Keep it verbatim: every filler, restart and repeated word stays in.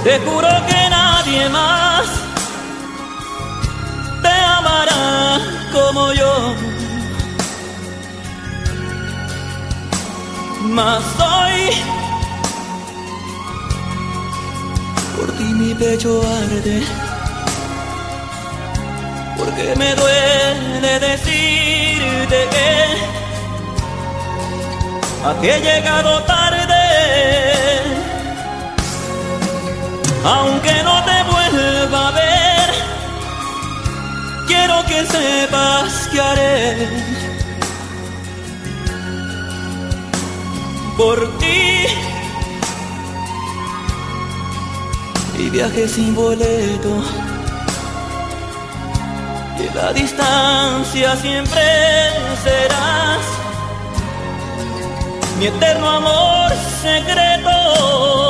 Te juro que nadie más te amará como yo. Mas hoy por ti mi pecho arde, porque me duele decirte que aquí he llegado tarde. Aunque no te vuelva a ver, quiero que sepas que haré por ti y viaje sin boleto, y en la distancia siempre serás mi eterno amor secreto.